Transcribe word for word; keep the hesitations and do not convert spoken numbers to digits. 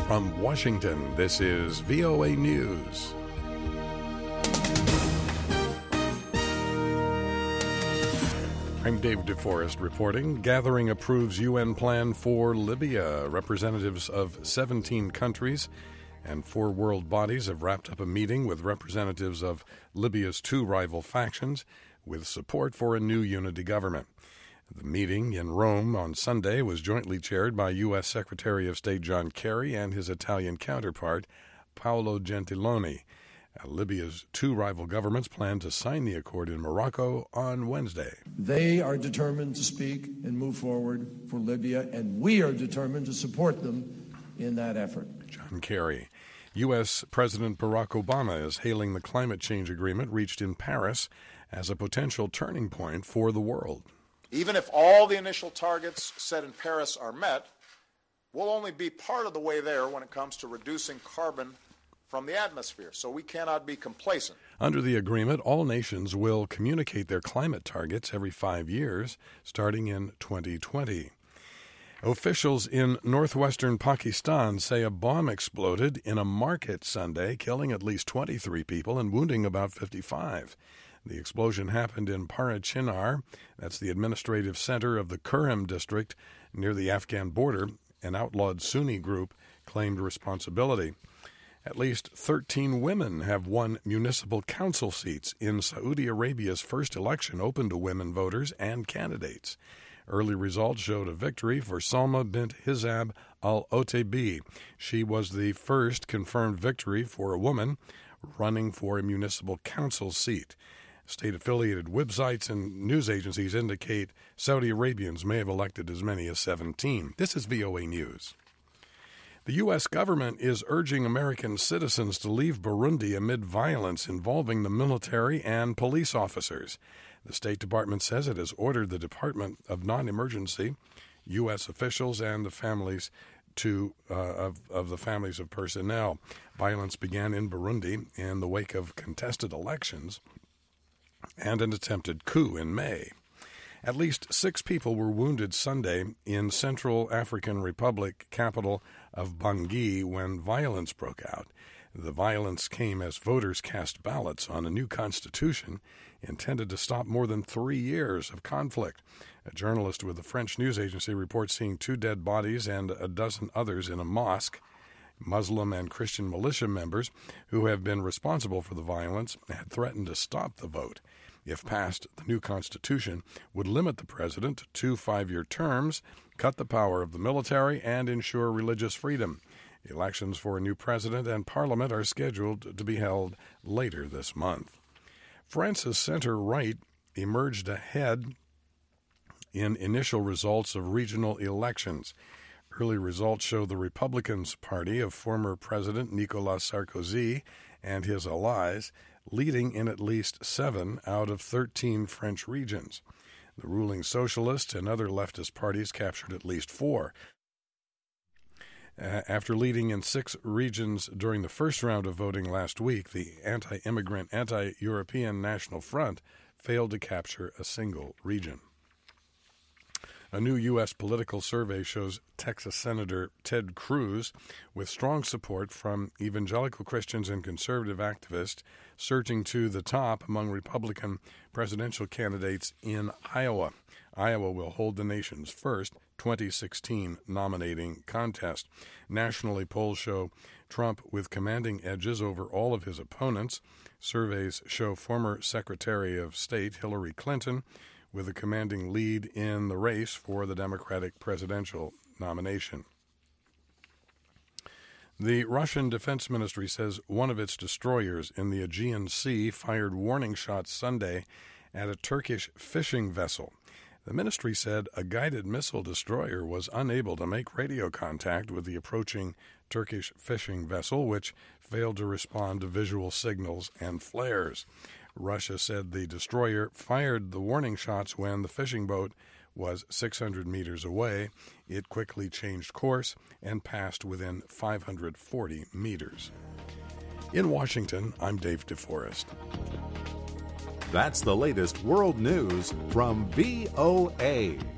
From Washington, this is V O A News. I'm Dave DeForest reporting. Gathering approves U N plan for Libya. Representatives of seventeen countries and four world bodies have wrapped up a meeting with representatives of Libya's two rival factions with support for a new unity government. The meeting in Rome on Sunday was jointly chaired by U S Secretary of State John Kerry and his Italian counterpart, Paolo Gentiloni. Uh, Libya's two rival governments plan to sign the accord in Morocco on Wednesday. They are determined to speak and move forward for Libya, and we are determined to support them in that effort. John Kerry. U S President Barack Obama is hailing the climate change agreement reached in Paris as a potential turning point for the world. Even if all the initial targets set in Paris are met, we'll only be part of the way there when it comes to reducing carbon from the atmosphere, so we cannot be complacent. Under the agreement, all nations will communicate their climate targets every five years, starting in twenty twenty. Officials in northwestern Pakistan say a bomb exploded in a market Sunday, killing at least twenty-three people and wounding about fifty-five. The explosion happened in Parachinar, that's the administrative center of the Kurram district near the Afghan border. An outlawed Sunni group claimed responsibility. At least thirteen women have won municipal council seats in Saudi Arabia's first election open to women voters and candidates. Early results showed a victory for Salma bint Hizab al-Otaibi. She was the first confirmed victory for a woman running for a municipal council seat. State-affiliated websites and news agencies indicate Saudi Arabians may have elected as many as seventeen. This is V O A News. The U S government is urging American citizens to leave Burundi amid violence involving the military and police officers. The State Department says it has ordered the Department of Non-Emergency, U S officials, and the families to uh, of, of the families of personnel. Violence began in Burundi in the wake of contested elections and an attempted coup in May. At least six people were wounded Sunday in Central African Republic capital of Bangui when violence broke out. The violence came as voters cast ballots on a new constitution intended to stop more than three years of conflict. A journalist with the French news agency reports seeing two dead bodies and a dozen others in a mosque. Muslim and Christian militia members who have been responsible for the violence had threatened to stop the vote. If passed, the new constitution would limit the president to two five-year terms, cut the power of the military, and ensure religious freedom. Elections for a new president and parliament are scheduled to be held later this month. France's center-right emerged ahead in initial results of regional elections. Early results show the Republicans' party of former President Nicolas Sarkozy and his allies leading in at least seven out of thirteen French regions. The ruling socialists and other leftist parties captured at least four. Uh, after leading in six regions during the first round of voting last week, the anti-immigrant, anti-European National Front failed to capture a single region. A new U S political survey shows Texas Senator Ted Cruz, with strong support from evangelical Christians and conservative activists, surging to the top among Republican presidential candidates in Iowa. Iowa will hold the nation's first twenty sixteen nominating contest. Nationally, polls show Trump with commanding edges over all of his opponents. Surveys show former Secretary of State Hillary Clinton with a commanding lead in the race for the Democratic presidential nomination. The Russian Defense Ministry says one of its destroyers in the Aegean Sea fired warning shots Sunday at a Turkish fishing vessel. The ministry said a guided missile destroyer was unable to make radio contact with the approaching Turkish fishing vessel, which failed to respond to visual signals and flares. Russia said the destroyer fired the warning shots when the fishing boat was six hundred meters away. It quickly changed course and passed within five hundred forty meters. In Washington, I'm Dave DeForest. That's the latest world news from V O A.